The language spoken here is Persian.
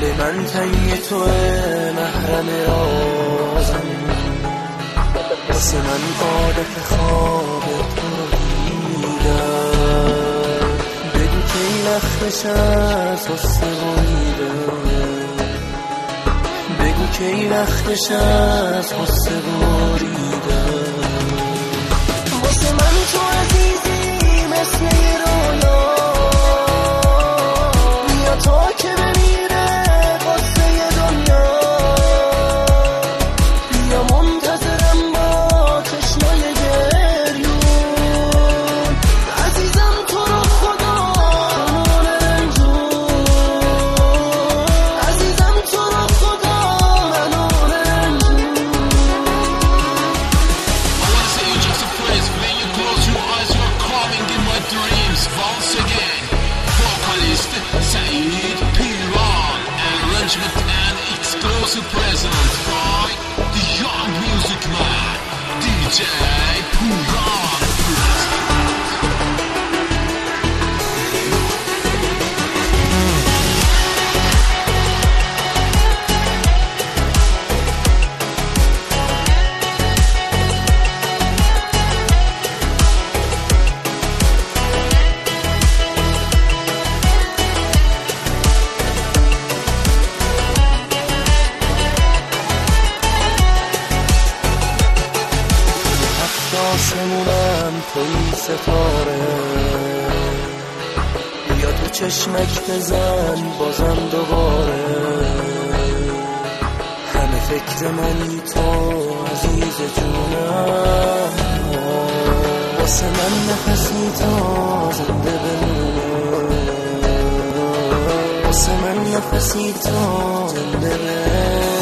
دل من تنگ توه محرم رازم، واسه من عادت خواب تو رو دیدم. بگو که این وقتش از حسه بریدم، بگو که این وقتش از حسه بریدم. واسه من تو عزیزی مثل یه رویا، بیا تا که بمیره قصه دنیا، بیا منتظرم با چشمای گریون. عزیزم تو رو خدا من رنجون، عزیزم تو رو خدا من رنجون. I wanna say you just a phrase. When you close your eyes, you're coming in my dreams once again. Vocalist Saeed Piran, arrangement and exclusive present by the young music man DJ Piran. آسمونم توی ستاره، بیا تو چشمک بزن بازم دوباره. همه فکر منی تو عزیز جونم، واسه من نفسی تا زنده بمونه، واسه من نفسی تا زنده بمونه.